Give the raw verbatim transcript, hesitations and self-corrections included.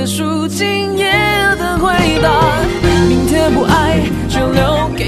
结束今夜的回答。明天不爱就留给